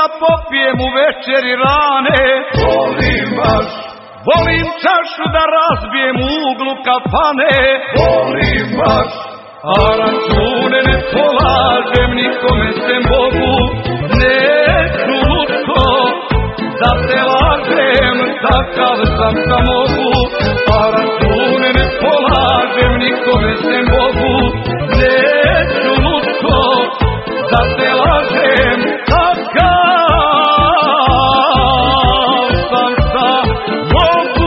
da popijem u večeri rane, volim baš. volim čašu da razbijem u uglu kafane, volim baš. a račune ne polažem nikome sem Bogu. Neću lučko da te lažem, takav sam da mogu, a račune ne polažem nikome sem Bogu. Neću lučko da te lažem, takav sam da mogu.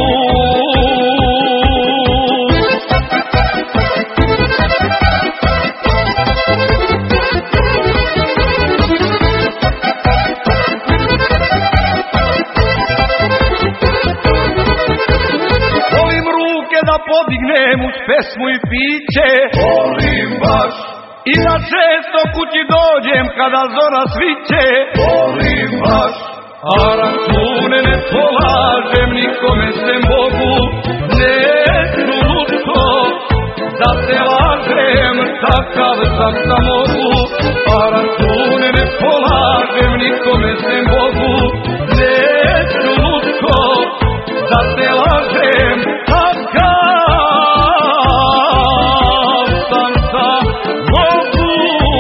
Da podignem uz pesmu i piće, volim baš. i da često kući dođem kada zora sviće, volim baš. a račune ne polažem nikome sem Bogu. Neću lučko da te lažem, takav sam da mogu, a račune ne polažem nikome sem Bogu. Neću lučko da te lažem, takav sam da mogu.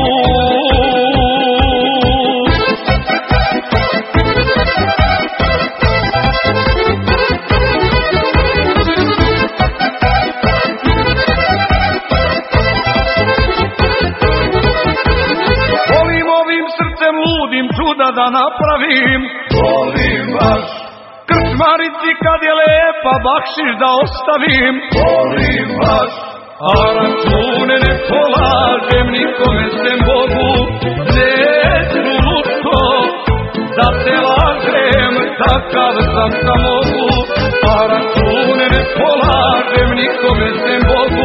Volim ovim srcem ludim čuda da napravim, volim baš. krčmarici kad je lepa bakšiš da ostavim, volim baš. a račune ne polažem nikome sem Bogu. Neću lučko da te lažem, takav sam da mogu, a račune ne polažem nikome sem Bogu.